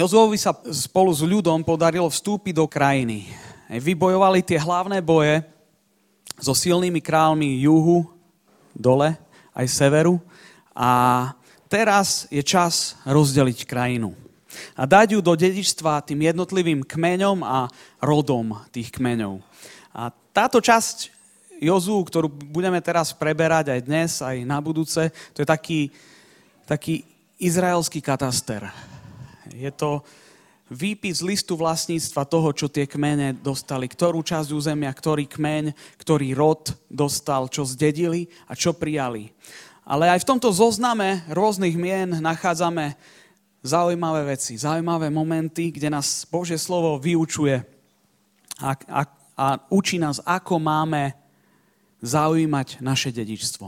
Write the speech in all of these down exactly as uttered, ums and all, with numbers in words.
Jozuovi sa spolu s ľudom podarilo vstúpiť do krajiny. Vybojovali tie hlavné boje so silnými kráľmi juhu, dole, aj severu. A teraz je čas rozdeliť krajinu. A dať ju do dedičstva tým jednotlivým kmeňom a rodom tých kmeňov. A táto časť Jozú, ktorú budeme teraz preberať aj dnes, aj na budúce, to je taký, taký izraelský kataster. Je to výpis listu vlastníctva toho, čo tie kmene dostali, ktorú časť územia, ktorý kmeň, ktorý rod dostal, čo zdedili a čo prijali. Ale aj v tomto zozname rôznych mien nachádzame zaujímavé veci, zaujímavé momenty, kde nás Božie slovo vyučuje a, a, a učí nás, ako máme zaujímať naše dedičstvo.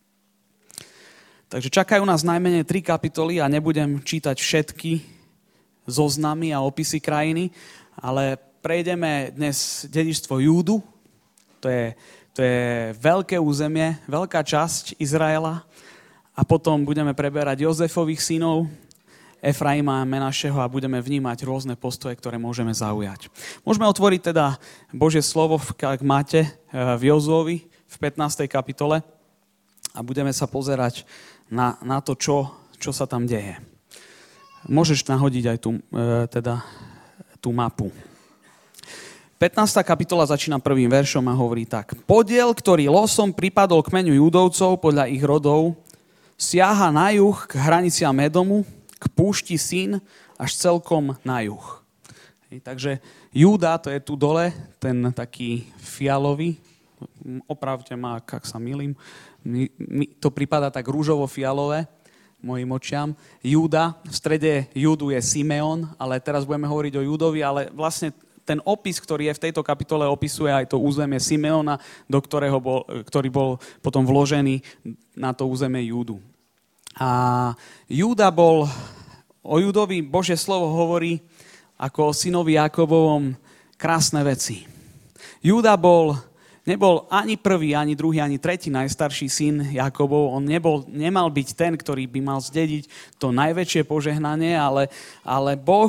Takže čakajú nás najmenej tri kapitoly a nebudem čítať všetky zoznamy a opisy krajiny, ale prejdeme dnes dedičstvo Júdu. To je, to je veľké územie, veľká časť Izraela a potom budeme preberať Jozefových synov, Efraima a Menašeho a budeme vnímať rôzne postoje, ktoré môžeme zaujať. Môžeme otvoriť teda Božie slovo, ak máte, v Jozuovi v pätnástej kapitole a budeme sa pozerať na, na to, čo, čo sa tam deje. Môžeš nahodiť aj tú, e, teda, tú mapu. pätnásta kapitola začína prvým veršom a hovorí tak. Podiel, ktorý losom pripadol kmeňu Judovcov podľa ich rodov, siaha na juh k hraniciam Edomu, k púšti Sin až celkom na juh. Hej, takže Júda, to je tu dole, ten taký fialový, opravte ma, ak sa milím, mi, mi, to pripadá tak rúžovo-fialové, mojim očiam. Júda, v strede Júdu je Simeon, ale teraz budeme hovoriť o Júdovi, ale vlastne ten opis, ktorý je v tejto kapitole, opisuje aj to územie Simeona, do ktorého bol, ktorý bol potom vložený na to územie Júdu. A Júda bol, o Júdovi Božie slovo hovorí ako o synovi Jakobovom krásne veci. Júda bol Nebol ani prvý, ani druhý, ani tretí najstarší syn Jakobov. On nebol, nemal byť ten, ktorý by mal zdediť to najväčšie požehnanie, ale, ale Boh,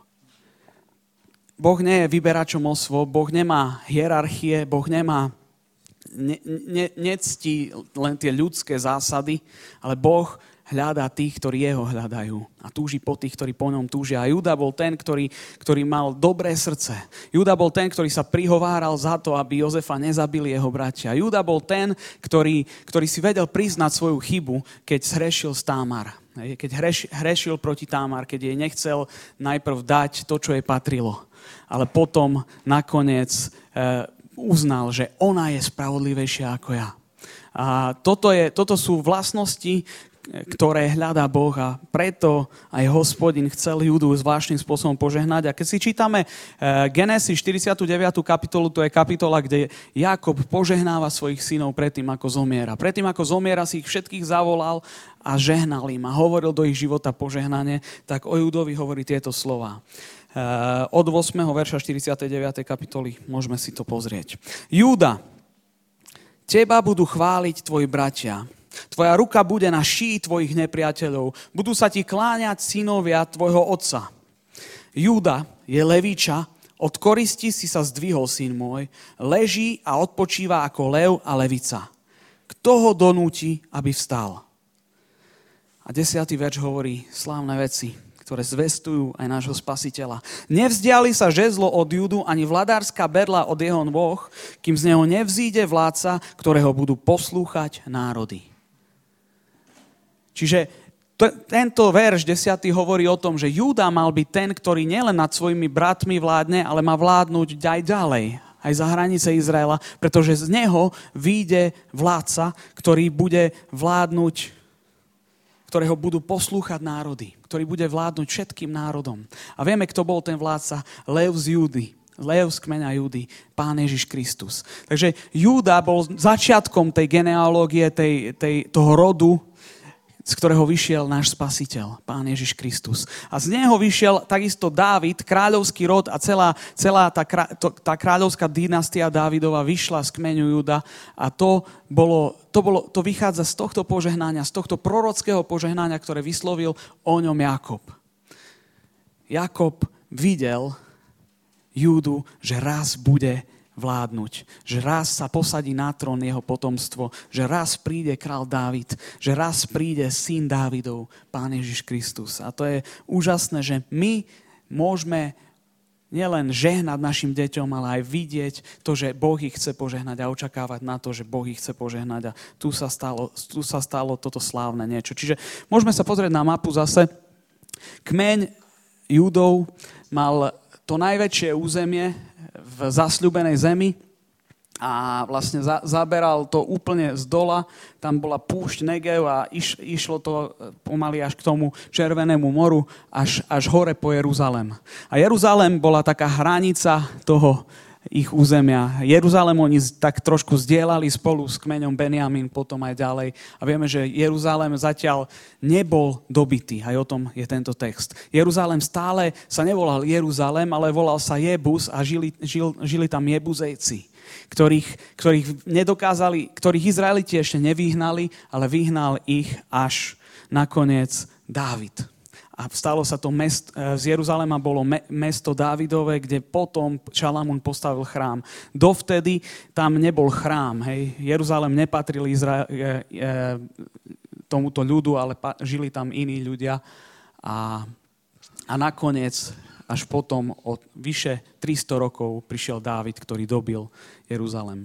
Boh nie je vyberačom osôb, Boh nemá hierarchie, Boh nemá, ne, ne, nectí len tie ľudské zásady, ale Boh hľadá tých, ktorí jeho hľadajú a túži po tých, ktorí po ňom túžia. A Júda bol ten, ktorý, ktorý mal dobré srdce. Júda bol ten, ktorý sa prihováral za to, aby Jozefa nezabili jeho bratia. Júda bol ten, ktorý, ktorý si vedel priznať svoju chybu, keď zhrešil z Támar. Keď hreš, hrešil proti Támar, keď jej nechcel najprv dať to, čo jej patrilo. Ale potom nakoniec e, uznal, že ona je spravodlivejšia ako ja. A toto, je, toto sú vlastnosti, ktoré hľadá Boh a preto aj Hospodin chcel Júdu zvláštnym spôsobom požehnať. A keď si čítame Genesis štyridsiatu deviatu kapitolu, to je kapitola, kde Jákob požehnáva svojich synov predtým, ako zomiera. Predtým, ako zomiera, si ich všetkých zavolal a žehnal im a hovoril do ich života požehnanie, tak o Júdovi hovorí tieto slová. Od ôsmeho verša štyridsiatej deviatej kapitoly môžeme si to pozrieť. Júda, teba budú chváliť tvoji bratia. Tvoja ruka bude na šíji tvojich nepriateľov. Budú sa ti kláňať synovia tvojho otca. Júda je levíča, od koristi si sa zdvihol, syn môj. Leží a odpočíva ako lev a levica. Kto ho donúti, aby vstal? A desiatý verš hovorí slávne veci, ktoré zvestujú aj nášho spasiteľa. Nevzdiali sa žezlo od Júdu, ani vladárska berla od jeho nôh, kým z neho nevzíde vládca, ktorého budú poslúchať národy. Čiže t- tento verš desiaty hovorí o tom, že Júda mal byť ten, ktorý nielen nad svojimi bratmi vládne, ale má vládnuť aj ďalej, aj za hranice Izraela, pretože z neho vyjde vládca, ktorý bude vládnuť, ktorého budú poslúchať národy, ktorý bude vládnuť všetkým národom. A vieme, kto bol ten vládca? Lev z Júdy. Lev z kmeňa Júdy, Pán Ježiš Kristus. Takže Júda bol začiatkom tej genealógie, tej, tej, toho rodu, z ktorého vyšiel náš spasiteľ, Pán Ježiš Kristus. A z neho vyšiel takisto Dávid, kráľovský rod a celá, celá tá, to, tá kráľovská dynastia Dávidova vyšla z kmeňu Júda a to, bolo, to, bolo, to vychádza z tohto požehnania, z tohto prorockého požehnania, ktoré vyslovil o ňom Jákob. Jakob videl Júdu, že raz bude vládnuť, že raz sa posadí na trón jeho potomstvo, že raz príde král Dávid, že raz príde syn Dávidov, Pán Ježiš Kristus. A to je úžasné, že my môžeme nielen žehnať našim deťom, ale aj vidieť to, že Boh ich chce požehnať a očakávať na to, že Boh ich chce požehnať. A tu sa stalo, tu sa stalo toto slávne niečo. Čiže môžeme sa pozrieť na mapu zase. Kmeň Júdov mal to najväčšie územie v zasľúbenej zemi a vlastne za, zaberal to úplne z dola. Tam bola púšť Negev a iš, išlo to pomaly až k tomu Červenému moru, až, až hore po Jeruzalém. A Jeruzalém bola taká hranica toho ich územia. Jeruzalém oni tak trošku zdieľali spolu s kmeňom Benjamín, potom aj ďalej. A vieme, že Jeruzalém zatiaľ nebol dobitý. Aj o tom je tento text. Jeruzalém stále sa nevolal Jeruzalém, ale volal sa Jebus a žili, žil, žili tam Jebuzejci, ktorých, ktorých nedokázali, ktorých Izraeliti ešte nevyhnali, ale vyhnal ich až nakoniec Dávid. A stalo sa to, mest, z Jeruzalema bolo me, mesto Dávidové, kde potom Šalamún postavil chrám. Dovtedy tam nebol chrám. Hej. Jeruzalém nepatril Izra, e, e, tomuto ľudu, ale pa, žili tam iní ľudia. A, a nakoniec, až potom, od vyše tristo rokov, prišiel Dávid, ktorý dobil Jeruzalém.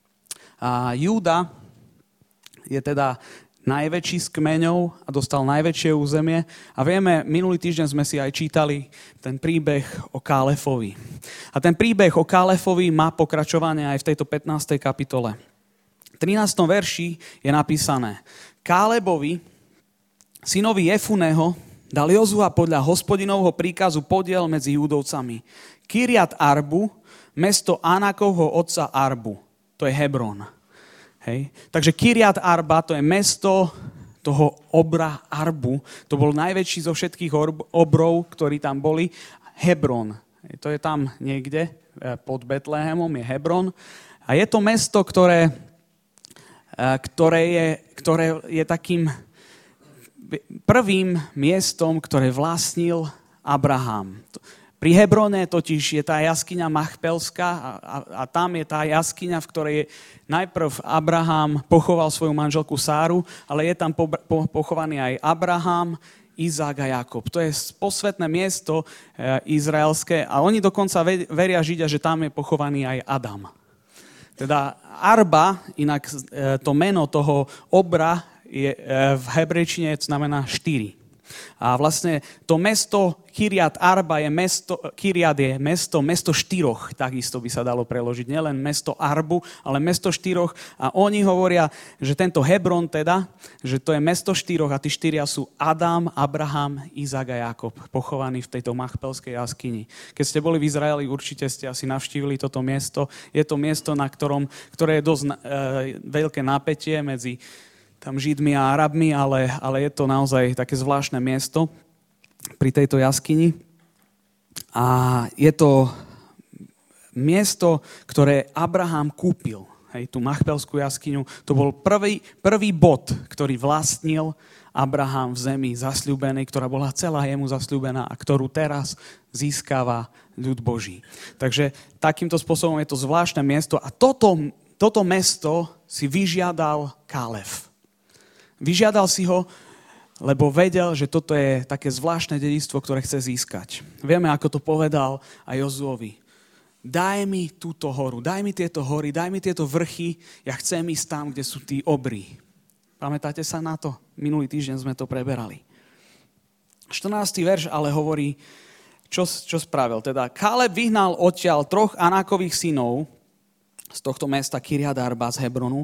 A Júda je teda najväčší z kmeňov a dostal najväčšie územie. A vieme, minulý týždeň sme si aj čítali ten príbeh o Kálefovi. A ten príbeh o Kálefovi má pokračovanie aj v tejto pätnástej kapitole. V trinástom verši je napísané: Kálebovi, synovi Jefuného, dal Jozua podľa Hospodinovho príkazu podiel medzi Júdovcami. Kiriat Arbu, mesto Ánakovho otca Arbu. To je Hebron. Hej. Takže Kiriat Arba, to je mesto toho obra Arbu. To bol najväčší zo všetkých obrov, ktorí tam boli. Hebron. Hej. To je tam niekde pod Betlehemom, je Hebron. A je to mesto, ktoré, ktoré, je, ktoré je takým prvým miestom, ktoré vlastnil Abraham. Pri Hebrone totiž je tá jaskyňa Machpelská a, a, a tam je tá jaskyňa, v ktorej najprv Abraham pochoval svoju manželku Sáru, ale je tam po, po, pochovaný aj Abraham, Izák a Jakob. To je posvätné miesto e, izraelské a oni dokonca ve, veria Židia, že tam je pochovaný aj Adam. Teda Arba, inak e, to meno toho obra je, e, v hebrejčine znamená štyri. A vlastne to mesto Kiriat Arba je mesto, Kiriat je mesto, mesto štyroch, takisto by sa dalo preložiť. Nielen mesto Arbu, ale mesto štyroch. A oni hovoria, že tento Hebron teda, že to je mesto štyroch a tí štyria sú Adam, Abraham, Izák a Jakob, pochovaní v tejto Machpelskej jaskyni. Keď ste boli v Izraeli, určite ste asi navštívili toto miesto. Je to miesto, na ktorom, ktoré je dosť e, veľké napätie medzi tam Židmi a Arabmi, ale, ale je to naozaj také zvláštne miesto pri tejto jaskyni. A je to miesto, ktoré Abraham kúpil. Hej, tú Machpelskú jaskyňu. To bol prvý, prvý bod, ktorý vlastnil Abraham v zemi zasľúbenej, ktorá bola celá jemu zasľúbená a ktorú teraz získava ľud Boží. Takže takýmto spôsobom je to zvláštne miesto a toto, toto mesto si vyžiadal Kálef. Vyžiadal si ho, lebo vedel, že toto je také zvláštne dedičstvo, ktoré chce získať. Vieme, ako to povedal aj Jozuovi. Daj mi túto horu, daj mi tieto hory, daj mi tieto vrchy, ja chcem ísť tam, kde sú tí obry. Pamätáte sa na to? Minulý týždeň sme to preberali. štrnásty verš ale hovorí, čo, čo spravil. Teda Káleb vyhnal odtiaľ troch Anákových synov z tohto mesta Kiriat Arba z Hebronu,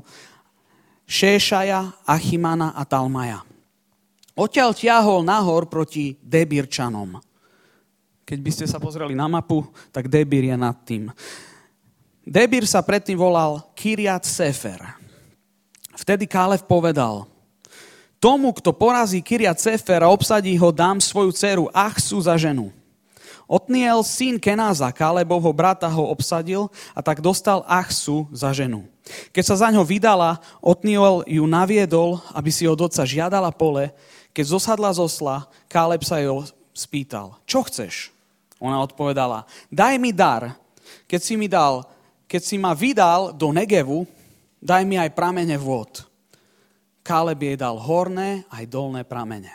Šéšaja, Achimana a Talmaja. Odtiaľ tiahol nahor proti Debirčanom. Keď by ste sa pozreli na mapu, tak Debir je nad tým. Debir sa predtým volal Kiriat Sefer. Vtedy Kálef povedal: Tomu, kto porazí Kiriat Sefer a obsadí ho, dám svoju dceru Achsu za ženu. Otniel, syn Kenáza, Kálebovho brata, ho obsadil a tak dostal Achsu za ženu. Keď sa za ňo vydala, Otniel ju naviedol, aby si od otca žiadala pole. Keď zosadla z osla, Káleb sa, jo, spýtal, čo chceš? Ona odpovedala, daj mi dar. Keď si mi dal, keď si ma vydal do Negevu, daj mi aj pramene vôd. Káleb jej dal horné aj dolné pramene.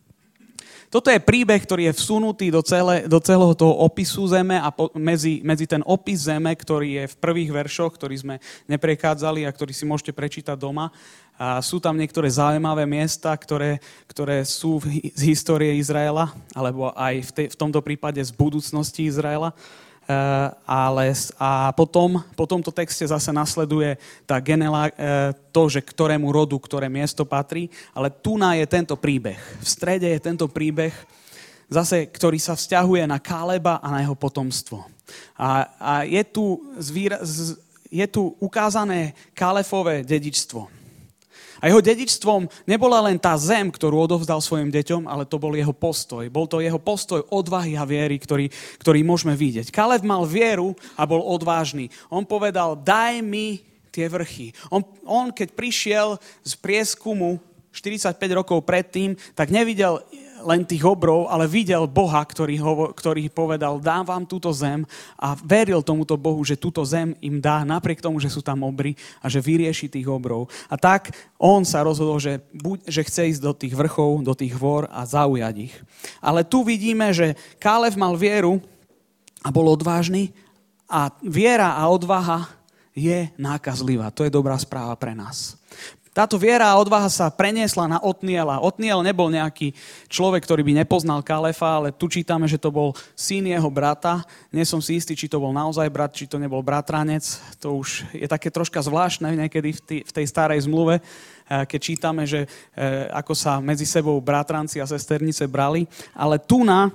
Toto je príbeh, ktorý je vsunutý do, celé, do celého toho opisu zeme a po, medzi, medzi ten opis zeme, ktorý je v prvých veršoch, ktorý sme neprechádzali a ktorý si môžete prečítať doma. A sú tam niektoré zaujímavé miesta, ktoré, ktoré sú v, z histórie Izraela, alebo aj v, te, v tomto prípade z budúcnosti Izraela. Uh, ale a potom po tomto texte zase nasleduje tá genela, uh, to, že ktorému rodu, ktoré miesto patrí, ale tu na je tento príbeh. V strede je tento príbeh, zase, ktorý sa vzťahuje na Káleba a na jeho potomstvo. A, a je, tu zvíra, z, je tu ukázané Kálefové dedičstvo. A jeho dedičstvom nebola len tá zem, ktorú odovzdal svojim deťom, ale to bol jeho postoj. Bol to jeho postoj odvahy a viery, ktorý, ktorý môžeme vidieť. Káleb mal vieru a bol odvážny. On povedal, daj mi tie vrchy. On, on keď prišiel z prieskumu štyridsaťpäť rokov predtým, tak nevidel len tých obrov, ale videl Boha, ktorý, ho, ktorý povedal, dám vám túto zem a veril tomuto Bohu, že túto zem im dá, napriek tomu, že sú tam obry a že vyrieši tých obrov. A tak on sa rozhodol, že, buď, že chce ísť do tých vrchov, do tých hôr a zaujať ich. Ale tu vidíme, že Káleb mal vieru a bol odvážny a viera a odvaha je nákazlivá. To je dobrá správa pre nás. Táto viera a odvaha sa preniesla na Otniela. Otniel nebol nejaký človek, ktorý by nepoznal Kálefa, ale tu čítame, že to bol syn jeho brata. Nie som si istý, či to bol naozaj brat, či to nebol bratranec. To už je také troška zvláštne niekedy v tej, v tej starej zmluve, keď čítame, že ako sa medzi sebou bratranci a sesternice brali. Ale tu na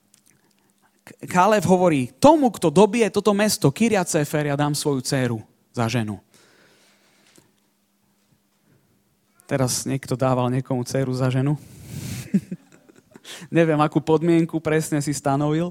Káleb hovorí, tomu, kto dobije toto mesto, Kirjat Sefer, ja dám svoju dcéru za ženu. Teraz niekto dával niekomu dcéru za ženu. Neviem, akú podmienku presne si stanovil.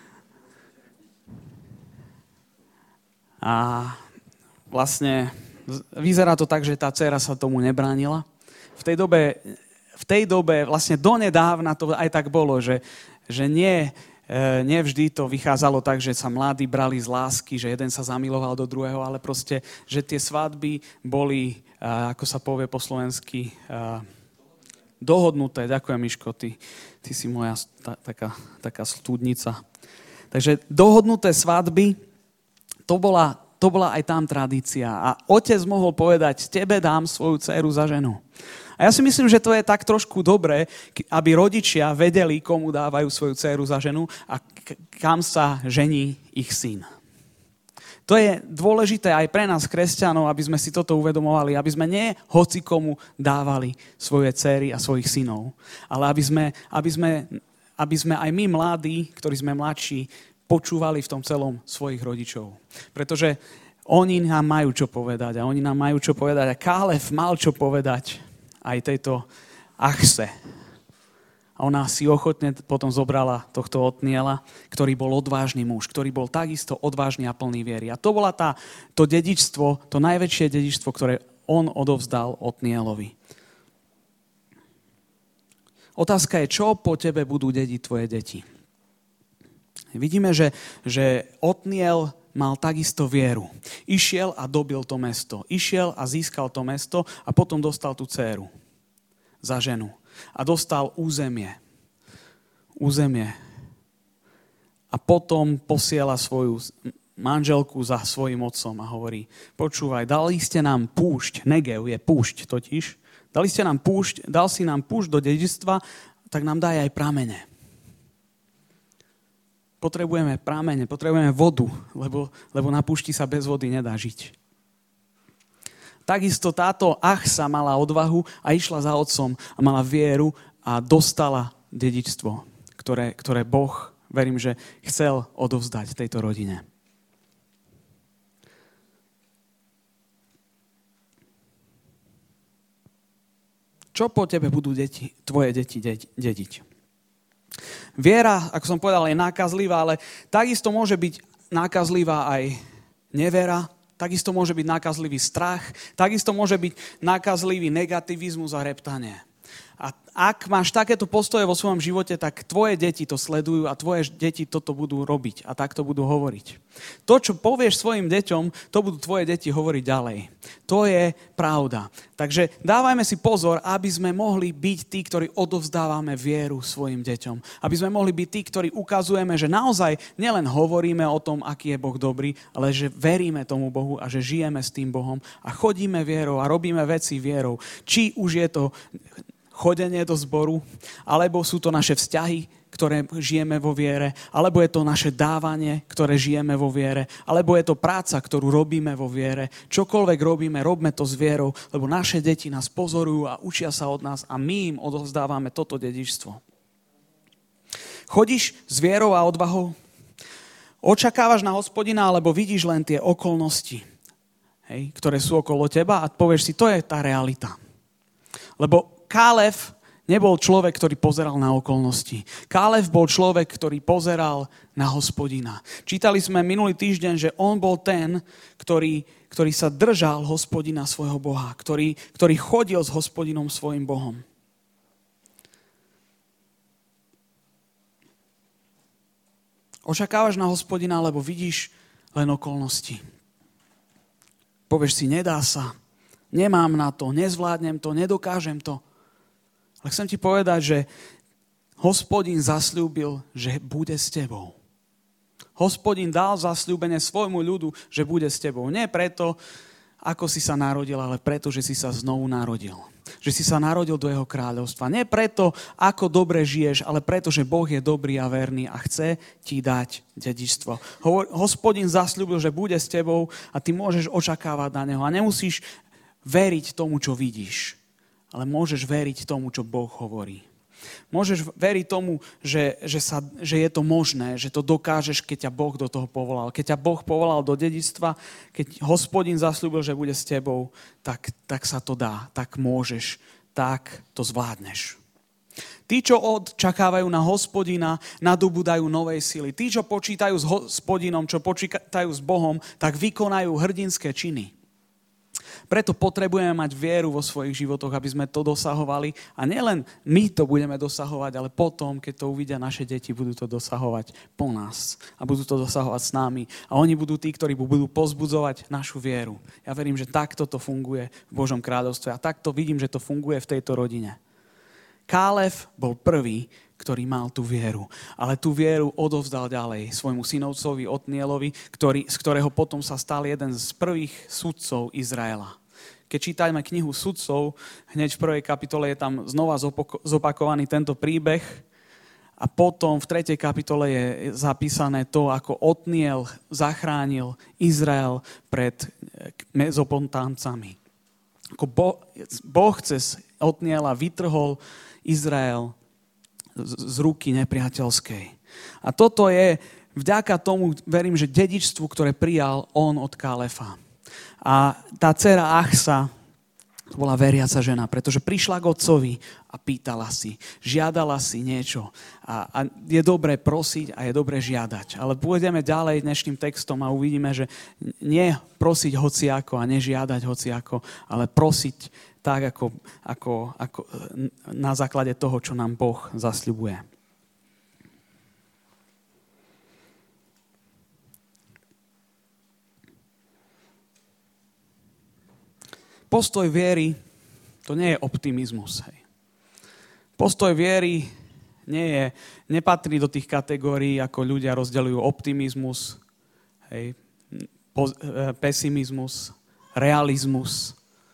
A vlastne vyzerá to tak, že tá dcéra sa tomu nebránila. V tej dobe, v tej dobe vlastne donedávna to aj tak bolo, že, že nie... Nevždy to vychádzalo tak, že sa mladí brali z lásky, že jeden sa zamiloval do druhého, ale proste, že tie svadby boli, ako sa povie po slovensky, dohodnuté. Ďakujem, Miško, ty, ty si moja ta, taká, taká studnica. Takže dohodnuté svadby, to bola, to bola aj tam tradícia. A otec mohol povedať, tebe dám svoju dceru za ženu. A ja si myslím, že to je tak trošku dobré, aby rodičia vedeli, komu dávajú svoju dceru za ženu a kam sa žení ich syn. To je dôležité aj pre nás, kresťanov, aby sme si toto uvedomovali, aby sme nie hocikomu dávali svoje dcery a svojich synov, ale aby sme, aby sme, aby sme aj my mladí, ktorí sme mladší, počúvali v tom celom svojich rodičov. Pretože oni nám majú čo povedať a oni nám majú čo povedať a Káleb mal čo povedať aj tejto Achse. A ona si ochotne potom zobrala tohto Otniela, ktorý bol odvážny muž, ktorý bol takisto odvážny a plný viery. A to bola tá, to dedičstvo, to najväčšie dedičstvo, ktoré on odovzdal Otnielovi. Otázka je, čo po tebe budú dediť tvoje deti? Vidíme, že, že Otniel mal takisto vieru. Išiel a dobil to mesto. Išiel a získal to mesto a potom dostal tú dcéru za ženu. A dostal územie. Územie. A potom posiela svoju manželku za svojím otcom a hovorí, počúvaj, dali ste nám púšť, Negev je púšť totiž, dali ste nám púšť, dal si nám púšť do dedičstva, tak nám daj aj pramene. Potrebujeme prámene, potrebujeme vodu, lebo, lebo na púšti sa bez vody nedá žiť. Takisto táto Achsa mala odvahu a išla za otcom a mala vieru a dostala dedičstvo, ktoré, ktoré Boh, verím, že chcel odovzdať tejto rodine. Čo po tebe budú deti, tvoje deti dediť? Viera, ako som povedal, je nákazlivá, ale takisto môže byť nákazlivá aj nevera, takisto môže byť nákazlivý strach, takisto môže byť nákazlivý negativizmus a reptanie. A ak máš takéto postoje vo svojom živote, tak tvoje deti to sledujú a tvoje deti toto budú robiť a takto budú hovoriť. To, čo povieš svojim deťom, to budú tvoje deti hovoriť ďalej. To je pravda. Takže dávajme si pozor, aby sme mohli byť tí, ktorí odovzdávame vieru svojim deťom. Aby sme mohli byť tí, ktorí ukazujeme, že naozaj nielen hovoríme o tom, aký je Boh dobrý, ale že veríme tomu Bohu a že žijeme s tým Bohom a chodíme vierou a robíme veci vierou. Či už je to chodenie do zboru, alebo sú to naše vzťahy, ktoré žijeme vo viere, alebo je to naše dávanie, ktoré žijeme vo viere, alebo je to práca, ktorú robíme vo viere. Čokoľvek robíme, robme to s vierou, lebo naše deti nás pozorujú a učia sa od nás a my im odovzdávame toto dedičstvo. Chodíš s vierou a odvahou? Očakávaš na Hospodina, alebo vidíš len tie okolnosti, hej, ktoré sú okolo teba a povieš si, to je tá realita. Lebo Kálev nebol človek, ktorý pozeral na okolnosti. Kálev bol človek, ktorý pozeral na Hospodina. Čítali sme minulý týždeň, že on bol ten, ktorý, ktorý sa držal Hospodina svojho Boha, ktorý, ktorý chodil s Hospodinom svojim Bohom. Očakávaš na Hospodina, lebo vidíš len okolnosti. Povieš si, nedá sa, nemám na to, nezvládnem to, nedokážem to. Ale chcem ti povedať, že Hospodin zasľúbil, že bude s tebou. Hospodin dal zasľúbenie svojmu ľudu, že bude s tebou. Nie preto, ako si sa narodil, ale preto, že si sa znovu narodil. Že si sa narodil do jeho kráľovstva. Nie preto, ako dobre žiješ, ale preto, že Boh je dobrý a verný a chce ti dať dedičstvo. Hospodin zasľúbil, že bude s tebou a ty môžeš očakávať na neho. A nemusíš veriť tomu, čo vidíš, ale môžeš veriť tomu, čo Boh hovorí. Môžeš veriť tomu, že, že, sa, že je to možné, že to dokážeš, keď ťa Boh do toho povolal. Keď ťa Boh povolal do dedičstva, keď Hospodin zasľúbil, že bude s tebou, tak, tak sa to dá, tak môžeš, tak to zvládneš. Tí, čo očakávajú na Hospodina, nadobúdajú novej sily. Tí, čo počítajú s Hospodinom, čo počítajú s Bohom, tak vykonajú hrdinské činy. Preto potrebujeme mať vieru vo svojich životoch, aby sme to dosahovali. A nielen my to budeme dosahovať, ale potom, keď to uvidia naše deti, budú to dosahovať po nás. A budú to dosahovať s nami. A oni budú tí, ktorí budú pozbudzovať našu vieru. Ja verím, že takto to funguje v Božom kráľovstve. A takto vidím, že to funguje v tejto rodine. Kálev bol prvý, ktorý mal tú vieru. Ale tú vieru odovzdal ďalej svojmu synovcovi Otnielovi, ktorý, z ktorého potom sa stal jeden z prvých sudcov Izraela. Keď čítame knihu Sudcov, hneď v prvej kapitole je tam znova zopakovaný tento príbeh a potom v tretej kapitole je zapísané to, ako Otniel zachránil Izrael pred Mezopotámcami. Ako Boh cez Otniela vytrhol Izrael z ruky nepriateľskej. A toto je vďaka tomu, verím, že dedičstvu, ktoré prijal on od Kálefa. A tá dcera Achsa bola veriaca žena, pretože prišla k otcovi a pýtala si, žiadala si niečo. A, a je dobré prosiť a je dobré žiadať. Ale pôjdeme ďalej dnešným textom a uvidíme, že nie prosiť hociako a nežiadať hociako, ale prosiť tak, ako, ako, ako na základe toho, čo nám Boh zasľubuje. Postoj viery, to nie je optimizmus. Hej. Postoj viery nie je, nepatrí do tých kategórií, ako ľudia rozdeľujú optimizmus, hej, pesimizmus, realizmus.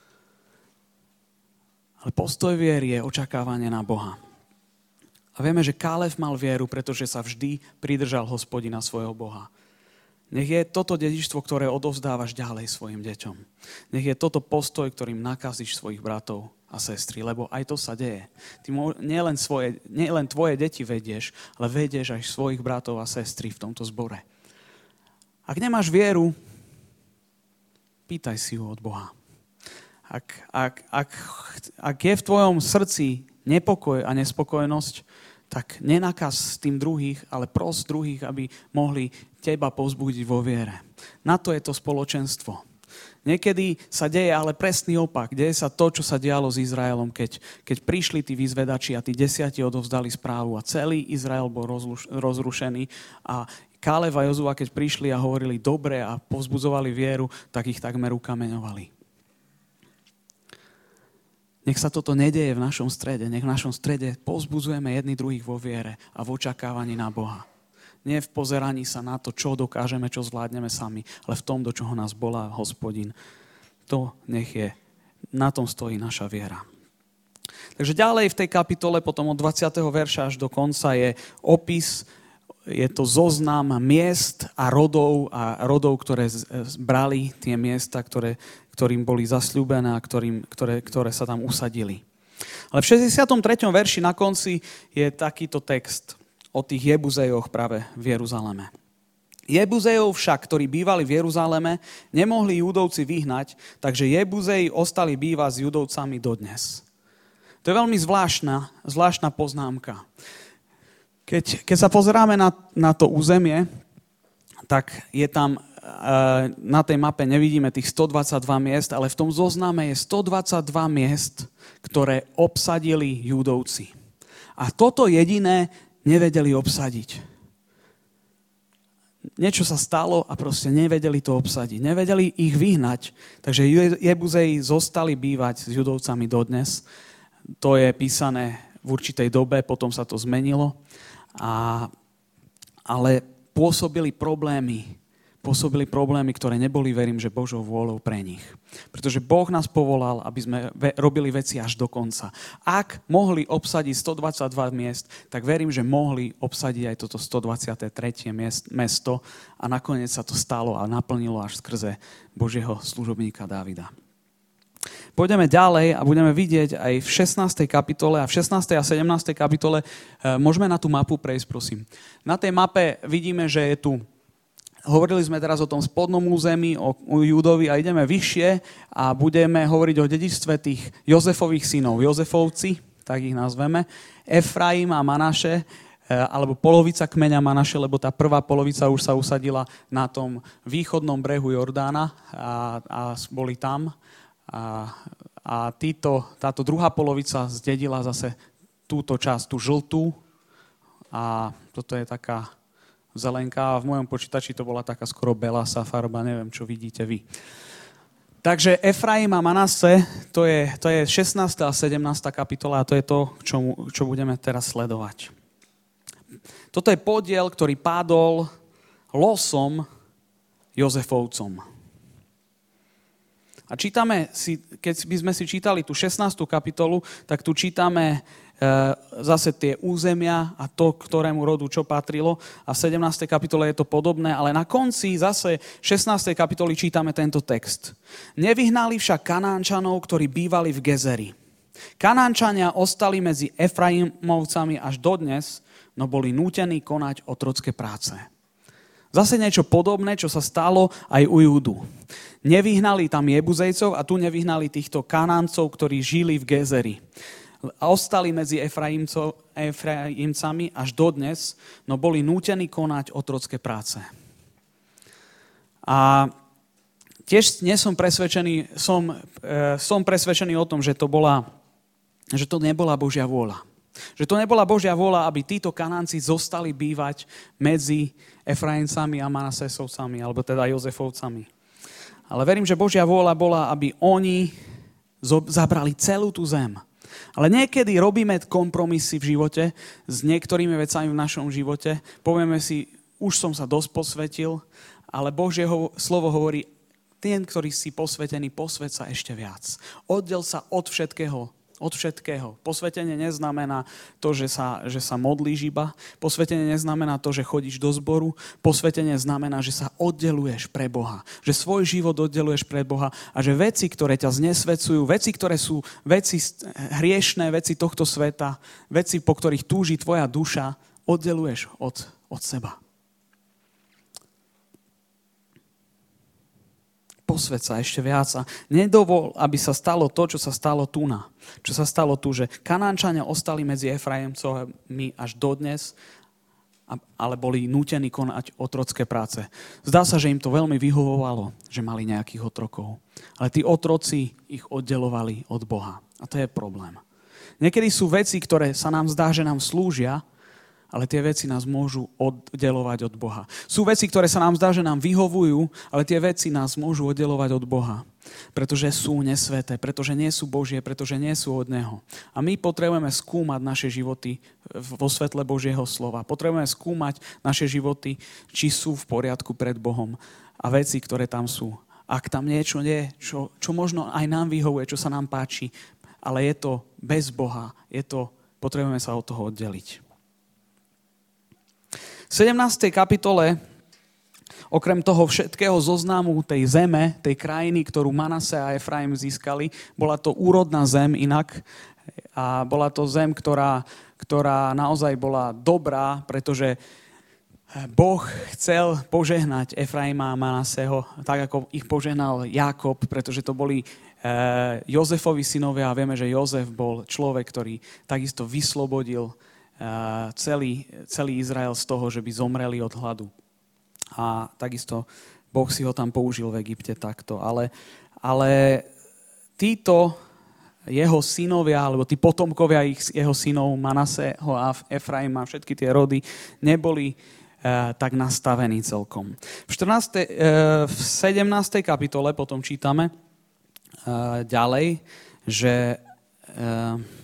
Ale postoj viery je očakávanie na Boha. A vieme, že Kálev mal vieru, pretože sa vždy pridržal Hospodina svojho Boha. Nech je toto dedičstvo, ktoré odovzdávaš ďalej svojim deťom. Nech je toto postoj, ktorým nakazíš svojich bratov a sestry, lebo aj to sa deje. Ty nielen svoje, nielen tvoje deti vedieš, ale vedieš aj svojich bratov a sestry v tomto zbore. Ak nemáš vieru, pýtaj si ju od Boha. Ak, ak, ak, ak je v tvojom srdci nepokoj a nespokojnosť, tak nenakaz tým druhých, ale pros druhých, aby mohli teba povzbudiť vo viere. Na to je to spoločenstvo. Niekedy sa deje ale presný opak. Deje sa to, čo sa dialo s Izraelom, keď, keď prišli tí vyzvedači a tí desiati odovzdali správu a celý Izrael bol rozluš- rozrušený a Káleb a Jozua, keď prišli a hovorili dobre a povzbudzovali vieru, tak ich takmer ukameňovali. Nech sa toto nedeje v našom strede. Nech v našom strede povzbudzujeme jedni druhých vo viere a v očakávaní na Boha. Nie v pozeraní sa na to, čo dokážeme, čo zvládneme sami, ale v tom, do čoho nás volá Hospodin. To nech je, na tom stojí naša viera. Takže ďalej v tej kapitole, potom od dvadsiateho verša až do konca je opis, je to zoznam miest a rodov a rodov, ktoré brali tie miesta, ktoré, ktorým boli zasľúbené a ktorým, ktoré, ktoré sa tam usadili. Ale v šesťdesiatom treťom verši na konci je takýto text o tých Jebuzejoch práve v Jeruzaleme. Jebuzejov však, ktorí bývali v Jeruzaleme, nemohli Judovci vyhnať, takže Jebuzeji ostali bývať s Judovcami dodnes. To je veľmi zvláštna, zvláštna poznámka. Keď, keď sa pozeráme na, na to územie, tak je tam, na tej mape nevidíme tých stodvadsaťdva miest, ale v tom zozname je stodvadsaťdva miest, ktoré obsadili Judovci. A toto jediné nevedeli obsadiť. Niečo sa stalo a proste nevedeli to obsadiť. Nevedeli ich vyhnať, takže Jebuzeji zostali bývať s Judovcami dodnes. To je písané v určitej dobe, potom sa to zmenilo. A, ale pôsobili problémy, pôsobili problémy, ktoré neboli, verím, že Božou vôľou pre nich. Pretože Boh nás povolal, aby sme ve- robili veci až do konca. Ak mohli obsadiť stodvadsaťdva miest, tak verím, že mohli obsadiť aj toto stodvadsiate tretie miest, mesto a nakoniec sa to stalo a naplnilo až skrze Božieho služobníka Dávida. Pôjdeme ďalej a budeme vidieť aj v šestnástej kapitole a v šestnástej a sedemnástej kapitole. Môžeme na tú mapu prejsť, prosím. Na tej mape vidíme, že je tu, hovorili sme teraz o tom spodnom území, o, o Judovi a ideme vyššie a budeme hovoriť o dedičstve tých Jozefových synov. Jozefovci, tak ich nazveme, Efraim a Manaše, alebo polovica kmeňa Manaše, lebo tá prvá polovica už sa usadila na tom východnom brehu Jordána a, a boli tam. A, a títo, táto druhá polovica zdedila zase túto časť, tú žltú. A toto je taká zelenka. A v mojom počítači to bola taká skoro belásá farba. Neviem, čo vidíte vy. Takže Efraim a Manase, to je, to je šestnásta a sedemnásta kapitola a to je to, čo, čo budeme teraz sledovať. Toto je podiel, ktorý pádol losom Jozefovcom. A čítame si, keď by sme si čítali tú šestnástu kapitolu, tak tu čítame e, zase tie územia a to, ktorému rodu čo patrilo. A v sedemnástej kapitole je to podobné, ale na konci zase šestnástej kapitoly čítame tento text. Nevyhnali však Kanánčanov, ktorí bývali v Gezeri. Kanánčania ostali medzi Efraimovcami až dodnes, no boli nútení konať otrocké práce. Zase niečo podobné, čo sa stalo aj u Júdu. Nevyhnali tam Jebuzejcov a tu nevyhnali týchto Kanáncov, ktorí žili v Gezeri. A ostali medzi Efraimcami až dodnes, no boli nútení konať otrocké práce. A tiež nie som presvedčený, som, e, som presvedčený o tom, že to, bola, že to nebola Božia vôľa. Že to nebola Božia vôľa, aby títo Kanánci zostali bývať medzi Efraimcami a Manasesovcami, alebo teda Jozefovcami. Ale verím, že Božia vôľa bola, aby oni zabrali celú tú zem. Ale niekedy robíme kompromisy v živote s niektorými vecami v našom živote. Povieme si, už som sa dosť posvetil, ale Božie slovo hovorí, ten, ktorý si posvetený, posvet sa ešte viac. Oddel sa od všetkého. Od všetkého. Posvetenie neznamená to, že sa, že sa modlíš iba. Posvetenie neznamená to, že chodíš do zboru. Posvetenie znamená, že sa oddeluješ pre Boha. Že svoj život oddeluješ pre Boha a že veci, ktoré ťa znesvedcujú, veci, ktoré sú veci hriešné, veci tohto sveta, veci, po ktorých túži tvoja duša, oddeluješ od, od seba. Posväť sa ešte viac a nedovol, aby sa stalo to, čo sa stalo tu na. Čo sa stalo tu, že Kanánčania ostali medzi Efraimcami až dodnes a ale boli nútení konať otrocké práce. Zdá sa, že im to veľmi vyhovovalo, že mali nejakých otrokov. Ale tí otroci ich oddelovali od Boha. A to je problém. Niekedy sú veci, ktoré sa nám zdá, že nám slúžia, ale tie veci nás môžu oddelovať od Boha. Sú veci, ktoré sa nám zdá, že nám vyhovujú, ale tie veci nás môžu oddelovať od Boha. Pretože sú nesväté, pretože nie sú Božie, pretože nie sú od Neho. A my potrebujeme skúmať naše životy vo svetle Božieho slova. Potrebujeme skúmať naše životy, či sú v poriadku pred Bohom a veci, ktoré tam sú. Ak tam niečo nie, čo, čo možno aj nám vyhovuje, čo sa nám páči, ale je to bez Boha, je to, potrebujeme sa od toho oddeliť. V sedemnástej kapitole, okrem toho všetkého zoznamu tej zeme, tej krajiny, ktorú Manase a Efraim získali, bola to úrodná zem inak a bola to zem, ktorá, ktorá naozaj bola dobrá, pretože Boh chcel požehnať Efraima a Manaseho, tak ako ich požehnal Jákob, pretože to boli Jozefovi synovia a vieme, že Jozef bol človek, ktorý takisto vyslobodil Celý, celý Izrael z toho, že by zomreli od hladu. A takisto Boh si ho tam použil v Egypte takto. Ale, ale títo jeho synovia, alebo tí potomkovia ich, jeho synov Manaseho a Efraima, všetky tie rody, neboli eh, tak nastavení celkom. V, štrnástej, eh, v sedemnástej kapitole potom čítame eh, ďalej, že eh,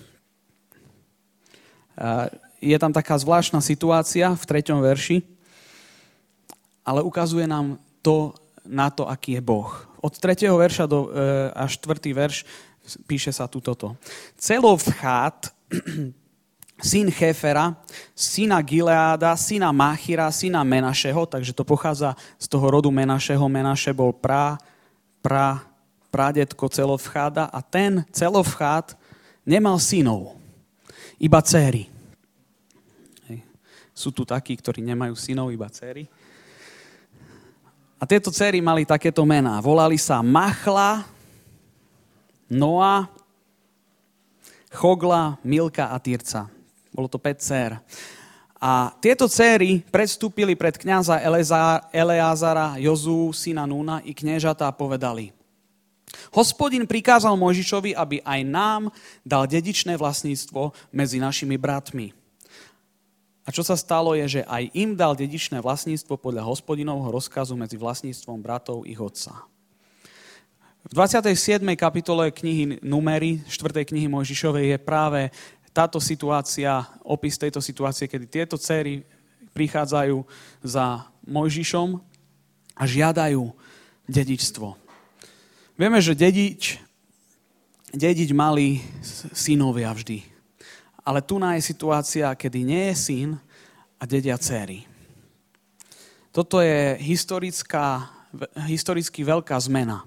je tam taká zvláštna situácia v treťom verši, ale ukazuje nám to na to, aký je Boh. Od tretieho verša do, e, až štvrtý verš píše sa tu toto. Celofchát, syn Chefera, syna Gileáda, syna Machira, syna Menašeho, takže to pochádza z toho rodu Menašeho. Menaše bol pra, pra, pradetko Celofcháda a ten Celofchát nemal synov. Iba dcéry. Hej. Sú tu takí, ktorí nemajú synov, iba dcéry. A tieto dcéry mali takéto mená. Volali sa Machla, Noa, Chogla, Milka a Tirca. Bolo to päť dcér. A tieto dcéry predstúpili pred kňaza Eleázara, Jozú, syna Núna i kniežatá a povedali: Hospodin prikázal Mojžišovi, aby aj nám dal dedičné vlastníctvo medzi našimi bratmi. A čo sa stalo je, že aj im dal dedičné vlastníctvo podľa Hospodinovho rozkazu medzi vlastníctvom bratov ich otca. V dvadsiatej siedmej kapitole knihy Númery, štvrtej knihy Mojžišovej, je práve táto situácia, opis tejto situácie, kedy tieto dcery prichádzajú za Mojžišom a žiadajú dedičstvo. Vieme, že dedič, dedič mali synovia vždy. Ale tu je situácia, kedy nie je syn a dedia dcéry. Toto je historická, historicky veľká zmena.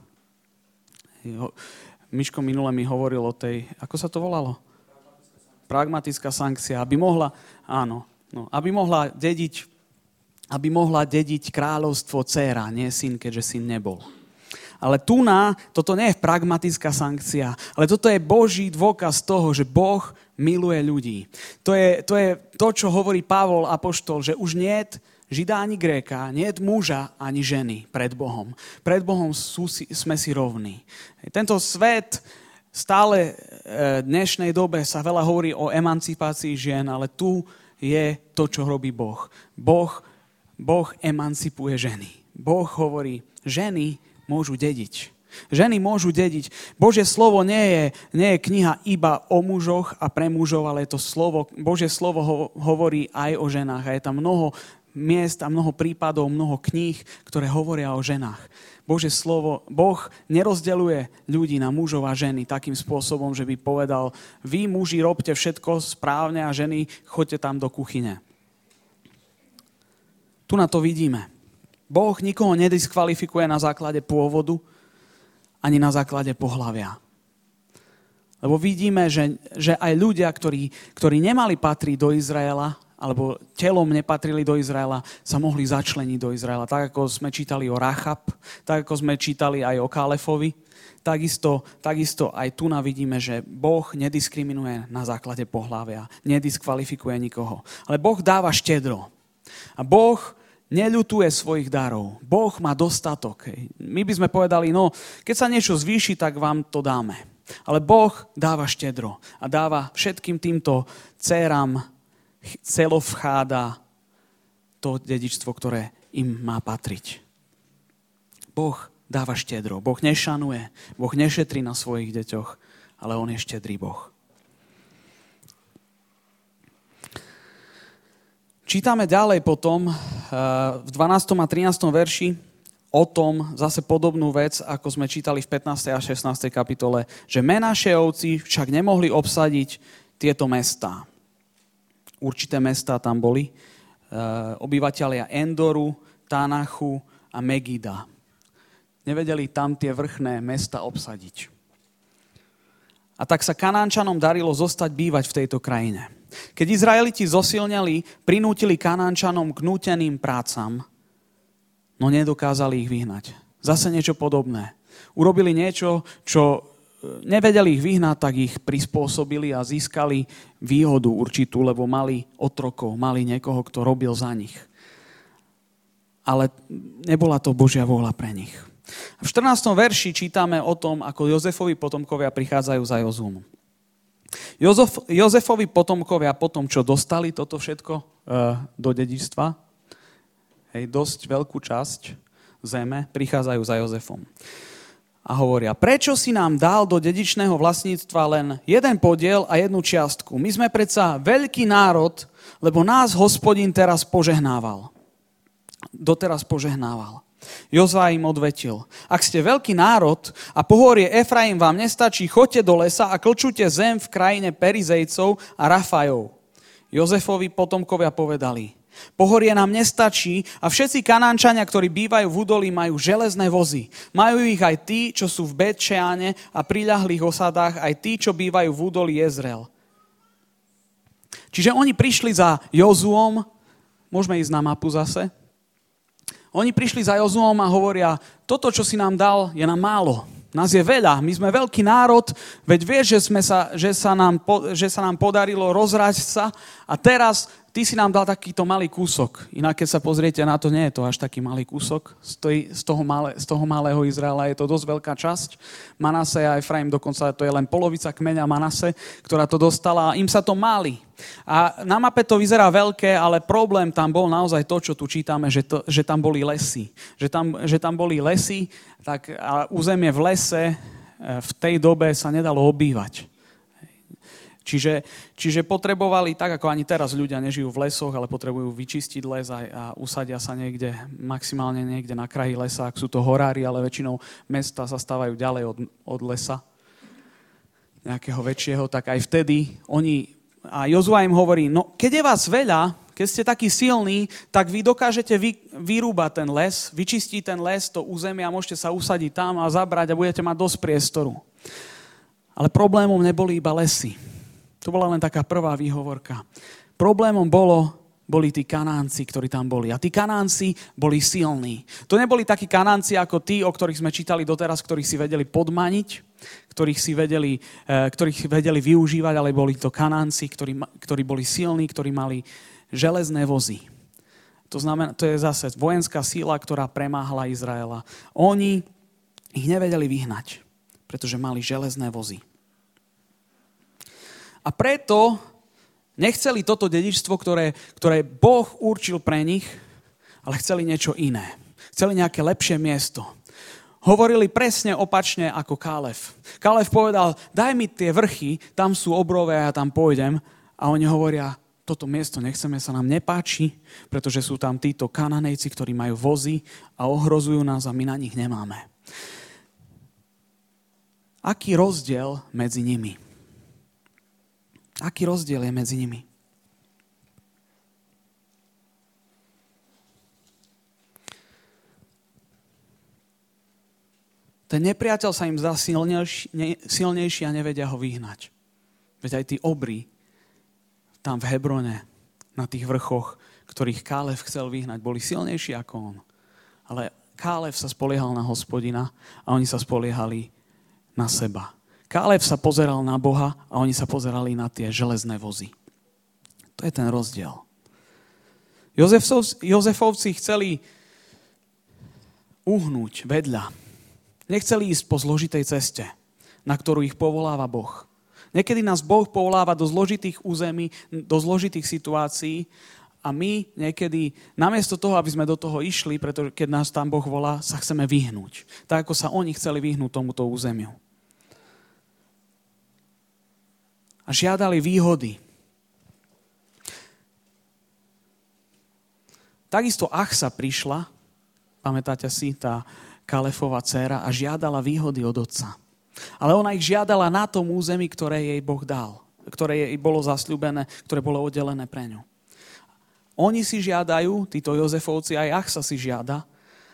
Miško minule mi hovoril o tej, ako sa to volalo? Pragmatická sankcia, aby mohla, áno, no, aby mohla dediť, aby mohla dediť kráľovstvo dcéra, nie syn, keďže syn nebol. Ale tu na, toto nie je pragmatická sankcia, ale toto je Boží dôkaz toho, že Boh miluje ľudí. To je to, je to čo hovorí Pavol apoštol, že už niet Žida ani Gréka, niet muža ani ženy pred Bohom. Pred Bohom sú, sme si rovní. Tento svet stále v dnešnej dobe sa veľa hovorí o emancipácii žien, ale tu je to, čo robí Boh. Boh, boh emancipuje ženy. Boh hovorí, ženy môžu dediť. Ženy môžu dediť. Božie slovo nie je, nie je kniha iba o mužoch a pre mužov, ale je to slovo, Božie slovo ho, hovorí aj o ženách. A je tam mnoho miest a mnoho prípadov, mnoho kníh, ktoré hovoria o ženách. Božie slovo, Boh nerozdeľuje ľudí na mužov a ženy takým spôsobom, že by povedal, vy muži robte všetko správne a ženy choďte tam do kuchyne. Tu na to vidíme. Boh nikoho nediskvalifikuje na základe pôvodu, ani na základe pohlavia. Lebo vidíme, že, že aj ľudia, ktorí, ktorí nemali patriť do Izraela, alebo telom nepatrili do Izraela, sa mohli začleniť do Izraela. Tak ako sme čítali o Rachab, tak ako sme čítali aj o Kálefovi, takisto, takisto aj tu vidíme, že Boh nediskriminuje na základe pohlavia, nediskvalifikuje nikoho. Ale Boh dáva štedro. A Boh neľutuje svojich darov. Boh má dostatok. My by sme povedali, no, keď sa niečo zvýši, tak vám to dáme. Ale Boh dáva štedro a dáva všetkým týmto dcéram celovcháda to dedičstvo, ktoré im má patriť. Boh dáva štedro. Boh nešanuje. Boh nešetrí na svojich deťoch, ale on je štedrý Boh. Čítame ďalej potom v dvanástom a trinástom verši o tom zase podobnú vec, ako sme čítali v pätnástej a šestnástej kapitole, že Menášejovci však nemohli obsadiť tieto mestá. Určité mestá tam boli. Obyvatelia Endoru, Tanachu a Megida. Nevedeli tam tie vrchné mesta obsadiť. A tak sa Kanánčanom darilo zostať bývať v tejto krajine. Keď Izraeliti zosilneli, prinútili Kanánčanom k núteným prácam, no nedokázali ich vyhnať. Zase niečo podobné. Urobili niečo, čo nevedeli ich vyhnať, tak ich prispôsobili a získali výhodu určitú, lebo mali otrokov, mali niekoho, kto robil za nich. Ale nebola to Božia vôľa pre nich. V štrnástom verši čítame o tom, ako Jozefovi potomkovia prichádzajú za Jozum. Jozef, Jozefovi potomkovia po tom, čo dostali toto všetko e, do dedičstva, hej, dosť veľkú časť zeme, prichádzajú za Jozefom. A hovoria, prečo si nám dal do dedičného vlastníctva len jeden podiel a jednu čiastku? My sme predsa veľký národ, lebo nás Hospodin teraz požehnával. Doteraz požehnával. Jozua im odvetil, ak ste veľký národ a pohorie Efraim vám nestačí, choďte do lesa a klčujte zem v krajine Perizejcov a Rafajov. Jozefovi potomkovia povedali, pohorie nám nestačí a všetci Kanánčania, ktorí bývajú v údolí, majú železné vozy. Majú ich aj tí, čo sú v Bet-Šeane a priľahlých osadách, aj tí, čo bývajú v údolí Jezreel. Čiže oni prišli za Jozuom, môžeme ísť na mapu zase, oni prišli za Jozuom a hovoria, toto, čo si nám dal, je nám málo. Nás je veľa, my sme veľký národ, veď vieš, že, sme sa, že, sa nám, že sa nám podarilo rozrať sa a teraz ty si nám dal takýto malý kúsok. Inak keď sa pozriete na to, nie je to až taký malý kúsok. Z toho, malé, z toho malého Izraela je to dosť veľká časť. Manase a Efraim dokonca to je len polovica kmeňa Manase, ktorá to dostala a im sa to máli. A na mape to vyzerá veľké, ale problém tam bol naozaj to, čo tu čítame, že, to, že tam boli lesy. Že tam, že tam boli lesy, tak a územie v lese v tej dobe sa nedalo obývať. Čiže, čiže potrebovali, tak ako ani teraz ľudia nežijú v lesoch, ale potrebujú vyčistiť les a, a usadia sa niekde, maximálne niekde na kraji lesa, ak sú to horári, ale väčšinou mesta sa stávajú ďalej od, od lesa, nejakého väčšieho, tak aj vtedy oni, a Jozua im hovorí, no keď je vás veľa, keď ste takí silní, tak vy dokážete vy, vyrúbať ten les, vyčistiť ten les, to územie a môžete sa usadiť tam a zabrať a budete mať dosť priestoru. Ale problémom neboli iba lesy. To bola len taká prvá výhovorka. Problémom bolo, boli tí Kanánci, ktorí tam boli. A tí Kanánci boli silní. To neboli takí Kanánci ako tí, o ktorých sme čítali doteraz, ktorých si vedeli podmaniť, ktorých si vedeli, ktorých si vedeli využívať, ale boli to Kanánci, ktorí, ktorí boli silní, ktorí mali železné vozy. To znamená, to je zase vojenská síla, ktorá premáhala Izraela. Oni ich nevedeli vyhnať, pretože mali železné vozy. A preto nechceli toto dedičstvo, ktoré, ktoré Boh určil pre nich, ale chceli niečo iné. Chceli nejaké lepšie miesto. Hovorili presne opačne ako Kálef. Kálef povedal, daj mi tie vrchy, tam sú obrové a ja tam pôjdem. A oni hovoria, toto miesto nechceme, sa nám nepáči, pretože sú tam títo Kananejci, ktorí majú vozy a ohrozujú nás a my na nich nemáme. Aký rozdiel medzi nimi? Aký rozdiel je medzi nimi? Ten nepriateľ sa im zdá silnejší, ne, silnejší a nevedia ho vyhnať. Veď aj tí obry tam v Hebrone, na tých vrchoch, ktorých Kálef chcel vyhnať, boli silnejší ako on. Ale Kálef sa spoliehal na Hospodina a oni sa spoliehali na seba. Kálef sa pozeral na Boha a oni sa pozerali na tie železné vozy. To je ten rozdiel. Jozefovci chceli uhnúť vedľa. Nechceli ísť po zložitej ceste, na ktorú ich povoláva Boh. Niekedy nás Boh povoláva do zložitých území, do zložitých situácií a my niekedy, namiesto toho, aby sme do toho išli, pretože keď nás tam Boh volá, sa chceme vyhnúť. Tak, ako sa oni chceli vyhnúť tomuto územiu. A žiadali výhody. Takisto Achsa prišla, pamätáte si, tá Kalefová dcéra, a žiadala výhody od otca. Ale ona ich žiadala na tom území, ktoré jej Boh dal, ktoré jej bolo zasľúbené, ktoré bolo oddelené pre ňu. Oni si žiadajú, títo Jozefovci, aj Achsa si žiada,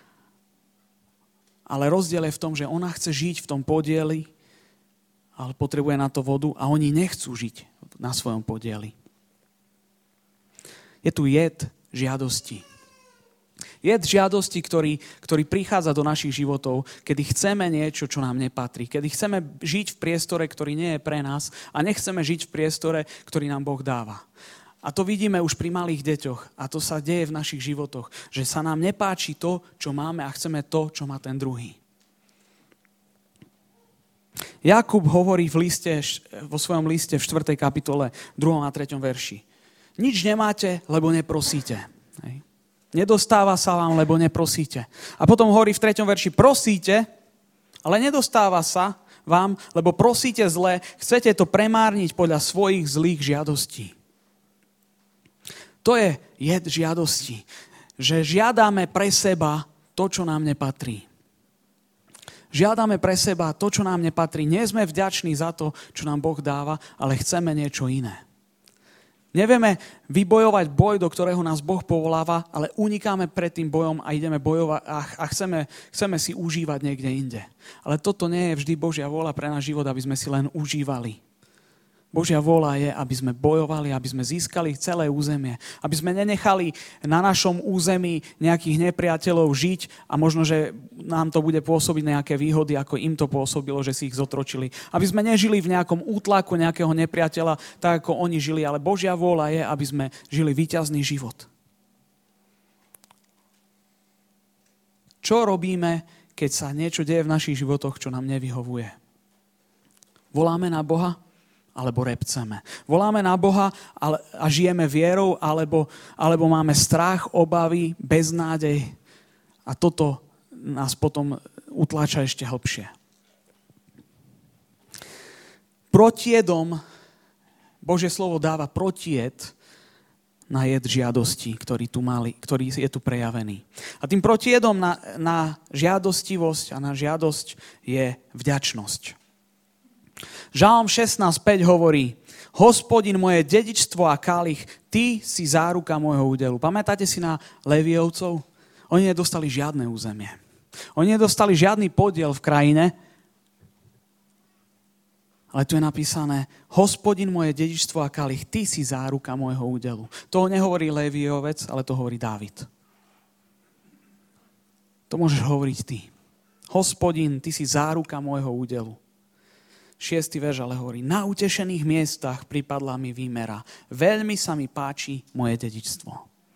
ale rozdiel je v tom, že ona chce žiť v tom podieli, ale potrebuje na to vodu a oni nechcú žiť na svojom podieli. Je tu jed žiadosti. Jed žiadosti, ktorý, ktorý prichádza do našich životov, kedy chceme niečo, čo nám nepatrí. Kedy chceme žiť v priestore, ktorý nie je pre nás a nechceme žiť v priestore, ktorý nám Boh dáva. A to vidíme už pri malých deťoch. A to sa deje v našich životoch. Že sa nám nepáči to, čo máme a chceme to, čo má ten druhý. Jakub hovorí v liste, vo svojom liste v štvrtej kapitole, druhom a treťom verši. Nič nemáte, lebo neprosíte. Hej. Nedostáva sa vám, lebo neprosíte. A potom hovorí v treťom verši, prosíte, ale nedostáva sa vám, lebo prosíte zle, chcete to premárniť podľa svojich zlých žiadostí. To je jed žiadosti. Že žiadame pre seba to, čo nám nepatrí. Žiadame pre seba to, čo nám nepatrí. Nie sme vďační za to, čo nám Boh dáva, ale chceme niečo iné. Nevieme vybojovať boj, do ktorého nás Boh povoláva, ale unikáme pred tým bojom a ideme bojovať a, a chceme, chceme si užívať niekde inde. Ale toto nie je vždy Božia vôľa pre náš život, aby sme si len užívali. Božia vôľa je, aby sme bojovali, aby sme získali celé územie. Aby sme nenechali na našom území nejakých nepriateľov žiť a možno, že nám to bude pôsobiť nejaké výhody, ako im to pôsobilo, že si ich zotročili. Aby sme nežili v nejakom útlaku nejakého nepriateľa, tak ako oni žili. Ale Božia vôľa je, aby sme žili víťazný život. Čo robíme, keď sa niečo deje v našich životoch, čo nám nevyhovuje? Voláme na Boha? Alebo repceme. Voláme na Boha a žijeme vierou, alebo, alebo máme strach, obavy, beznádej. A toto nás potom utláča ešte hlbšie. Protiedom, Božie slovo dáva protied na jed žiadosti, ktorý, tu mali, ktorý je tu prejavený. A tým protiedom na, na žiadostivosť a na žiadosť je vďačnosť. Žalm šestnásť päť hovorí, Hospodin moje dedičstvo a kalich, ty si záruka môjho údelu. Pamätáte si na Leviovcov? Oni nedostali žiadne územie. Oni nedostali žiadny podiel v krajine, ale tu je napísané, Hospodin moje dedičstvo a kalich, ty si záruka môjho údelu. To nehovorí Leviovec, ale to hovorí Dávid. To môžeš hovoriť ty. Hospodin, ty si záruka môjho údelu. Šiestý verš ale hovorí, na utešených miestach pripadla mi výmera. Veľmi sa mi páči moje dedičstvo.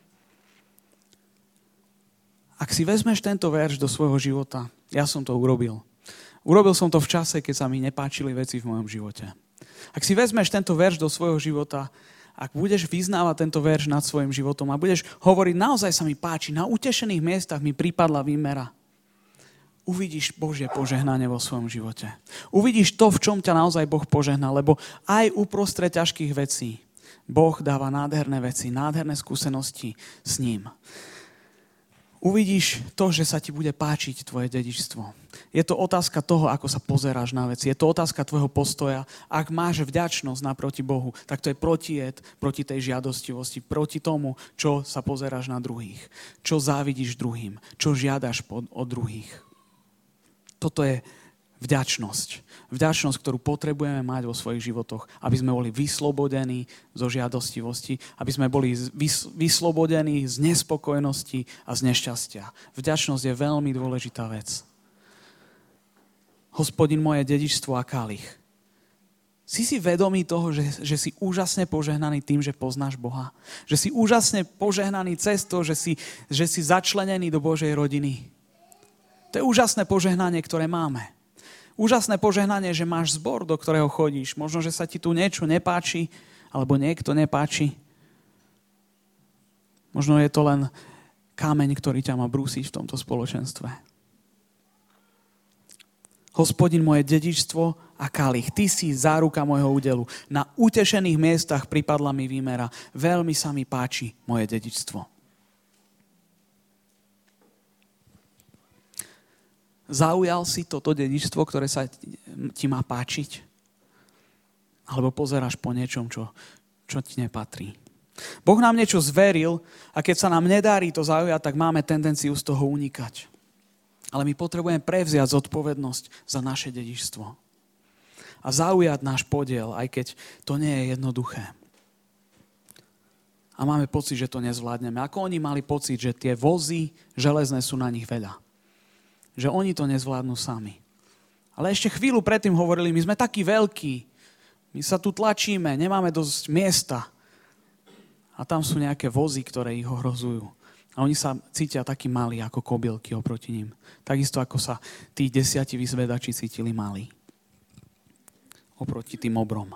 Ak si vezmeš tento verš do svojho života, ja som to urobil. Urobil som to v čase, keď sa mi nepáčili veci v mojom živote. Ak si vezmeš tento verš do svojho života, ak budeš vyznávať tento verš nad svojim životom a budeš hovoriť, naozaj sa mi páči, na utešených miestach mi pripadla výmera, uvidíš Božie požehnanie vo svojom živote. Uvidíš to, v čom ťa naozaj Boh požehná, lebo aj uprostred ťažkých vecí Boh dáva nádherné veci, nádherné skúsenosti s ním. Uvidíš to, že sa ti bude páčiť tvoje dedičstvo. Je to otázka toho, ako sa pozeráš na veci. Je to otázka tvojho postoja. Ak máš vďačnosť naproti Bohu, tak to je protied proti tej žiadostivosti, proti tomu, čo sa pozeráš na druhých, čo závidíš druhým, čo žiadaš od druhých. Toto je vďačnosť. Vďačnosť, ktorú potrebujeme mať vo svojich životoch, aby sme boli vyslobodení zo žiadostivosti, aby sme boli vys- vyslobodení z nespokojnosti a z nešťastia. Vďačnosť je veľmi dôležitá vec. Hospodin moje dedičstvo a kalich. Si si vedomý toho, že, že si úžasne požehnaný tým, že poznáš Boha? Že si úžasne požehnaný cez to, že si, že si začlenený do Božej rodiny? To je úžasné požehnanie, ktoré máme. Úžasné požehnanie, že máš zbor, do ktorého chodíš. Možno, že sa ti tu niečo nepáči, alebo niekto nepáči. Možno je to len kameň, ktorý ťa má brúsiť v tomto spoločenstve. Hospodin, moje dedičstvo a kalich, ty si záruka môjho údelu. Na utešených miestach pripadla mi výmera. Veľmi sa mi páči moje dedičstvo. Zaujal si toto dedičstvo, ktoré sa ti má páčiť? Alebo pozeráš po niečom, čo, čo ti nepatrí? Boh nám niečo zveril a keď sa nám nedarí to zaujať, tak máme tendenciu z toho unikať. Ale my potrebujeme prevziať zodpovednosť za naše dedičstvo. A zaujať náš podiel, aj keď to nie je jednoduché. A máme pocit, že to nezvládneme. Ako oni mali pocit, že tie vozy železné sú na nich veľa. Že oni to nezvládnu sami. Ale ešte chvíľu predtým hovorili, my sme takí veľkí, my sa tu tlačíme, nemáme dosť miesta. A tam sú nejaké vozy, ktoré ich ohrozujú. A oni sa cítia takí malí ako kobylky oproti ním. Takisto ako sa tí desiati vyzvedači cítili malí. Oproti tým obrom.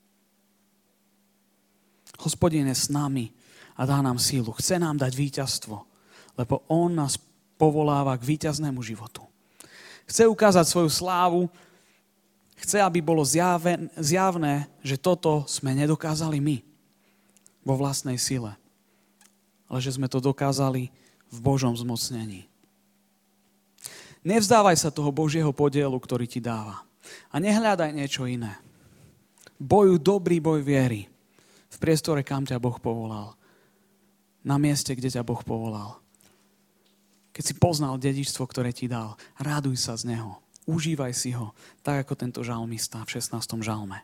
Hospodin je s nami a dá nám sílu. Chce nám dať víťazstvo, lebo on nás povoláva k víťaznému životu. Chce ukázať svoju slávu, chce, aby bolo zjavné, zjavné, že toto sme nedokázali my vo vlastnej sile. Ale že sme to dokázali v Božom zmocnení. Nevzdávaj sa toho Božieho podielu, ktorý ti dáva. A nehľadaj niečo iné. Bojuj dobrý boj viery v priestore, kam ťa Boh povolal. Na mieste, kde ťa Boh povolal. Keď si poznal dedičstvo, ktoré ti dal, raduj sa z neho. Užívaj si ho, tak ako tento žalmista v šestnástom žalme.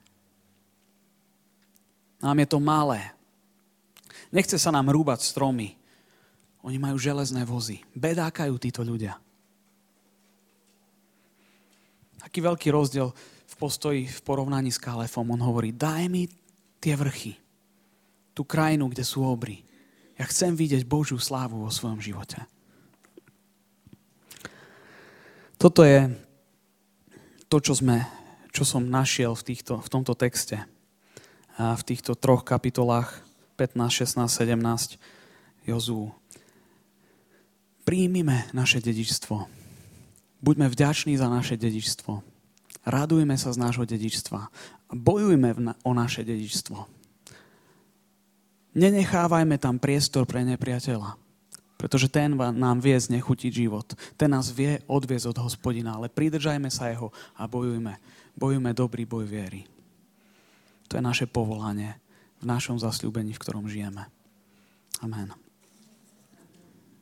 Nám je to malé. Nechce sa nám rúbať stromy. Oni majú železné vozy. Bedákajú títo ľudia. Aký veľký rozdiel v postoji v porovnaní s Kalefom. On hovorí, daj mi tie vrchy. Tú krajinu, kde sú obry. Ja chcem vidieť Božiu slávu vo svojom živote. Toto je to, čo, sme, čo som našiel v, týchto, v tomto texte. A v týchto troch kapitolách pätnásť, šestnásť, sedemnásť Jozú. Príjmime naše dedičstvo. Buďme vďační za naše dedičstvo. Radujme sa z nášho dedičstva. A bojujme o naše dedičstvo. Nenechávajme tam priestor pre nepriateľa. Pretože ten nám vie znechutiť život. Ten nás vie odviesť od Hospodina. Ale pridržajme sa jeho a bojujme. Bojujme dobrý boj viery. To je naše povolanie v našom zasľúbení, v ktorom žijeme. Amen.